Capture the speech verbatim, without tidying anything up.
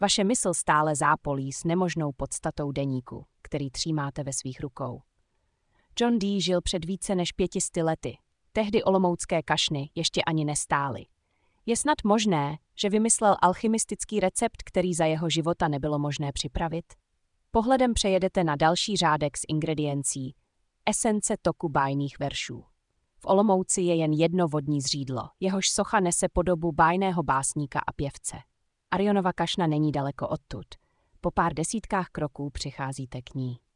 Vaše mysl stále zápolí s nemožnou podstatou deníku, který třímáte ve svých rukou. John Dee žil před více než pětisty lety. Tehdy olomoucké kašny ještě ani nestály. Je snad možné, že vymyslel alchymistický recept, který za jeho života nebylo možné připravit? Pohledem přejedete na další řádek z ingrediencí, esence toku bájných veršů. V Olomouci je jen jedno vodní zřídlo, jehož socha nese podobu bájného básníka a pěvce. Arionova kašna není daleko odtud. Po pár desítkách kroků přicházíte k ní.